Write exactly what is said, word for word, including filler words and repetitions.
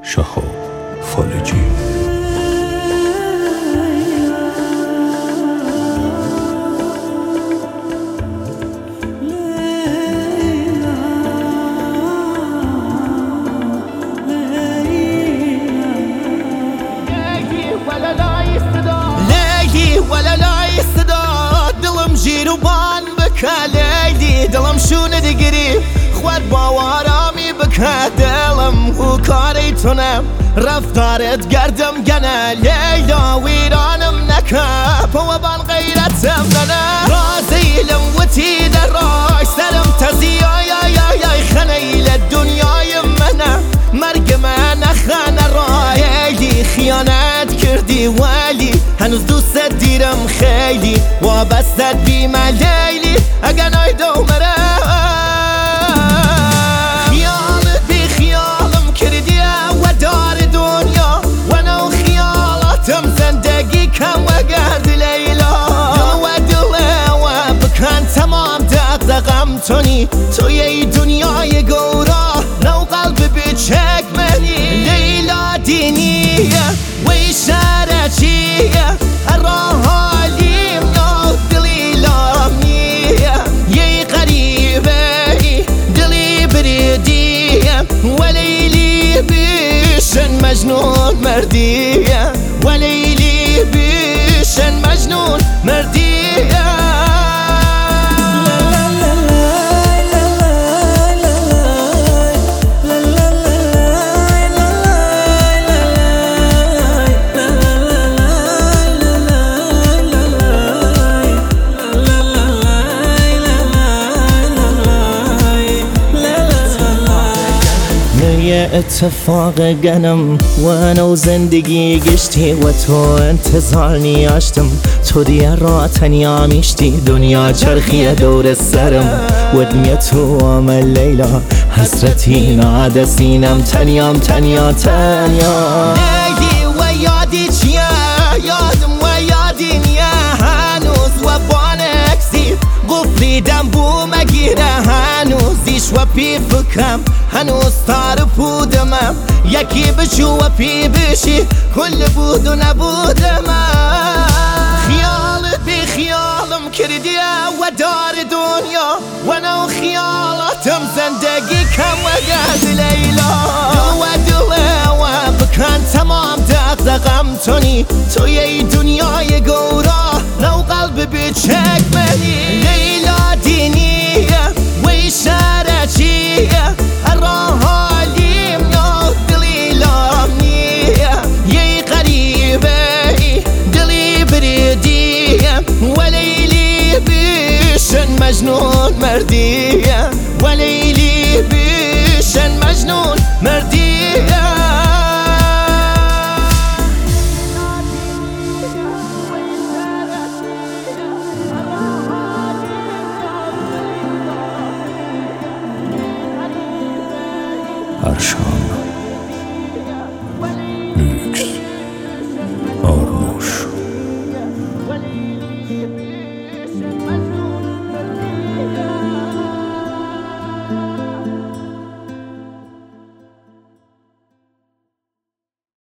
شهاب فالجی. ولا لا يستداد دلم جيروبان بك ليدي دلم شو ندقري خوار باوارامي بك دلم هو كاريتونم رفتارت قردم جنا ليلا ويرانم نكاب وبان غيرتم لنا رازي لموتي دراي سلم تزيا يا يا يا خنيل الدنيا يمنا مرق من خان رايلي خيانت كردي والي هنوز دوست دیرم خیلی وابستت بیم لیلی اگه نایدو مرم خیالت بی خیالم کردی و دار دنیا و نو خیالاتم زندگی کم و گرد لیلا دل و دل و بکن تمام دقدقم تونی توی ای دنیای گورا نو قلب بچک منی لیلا دینیه و شرچیه الراهاليم نو دلي لامنيه يي قريبي دلي بريديه وليلي بيشن مجنون مرديه وليلي بيشن مجنون مرديه اتفاق گنم و انا زندگی گشتی و تو انتظار نیاشتم تو دیگه را تنیا میشتی دنیا چرخی دور سرم ودمی تو عمل لیلا حسرتی ناده سینم تنیام تنیا تنیا لیلی و یادی چیه یادم و یادی نیه هنوز و بانکسی قفلیدم بو مگیره هنوزیش و پی فکرم هنوز تار بودمم یکی بشو و پی بشی کل بود و نبودم خیالت بی خیالم کردی و دار دنیا و نو خیالاتم زندگی کم و گرد لیلا دل و دل و بکن تمام دقدقم تونی توی ای دنیای گورا نو قلب بچک منی لیلا دینیه و شرچیه الراهاليم نو دلي لامنيه يي قريبي دلي بريديه وليلي بيشن مجنون مرديه